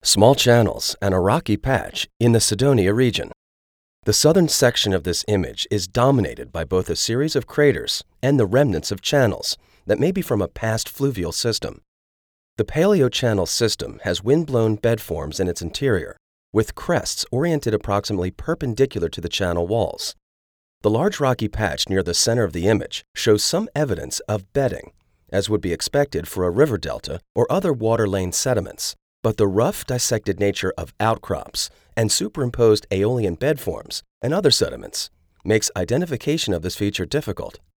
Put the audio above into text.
small channels, and a rocky patch in the Cydonia region. The southern section of this image is dominated by both a series of craters and the remnants of channels that may be from a past fluvial system. The Paleochannel system has wind-blown bed forms in its interior, with crests oriented approximately perpendicular to the channel walls. The large rocky patch near the center of the image shows some evidence of bedding, as would be expected for a river delta or other water-lane sediments. But the rough, dissected nature of outcrops and superimposed aeolian bed forms and other sediments makes identification of this feature difficult.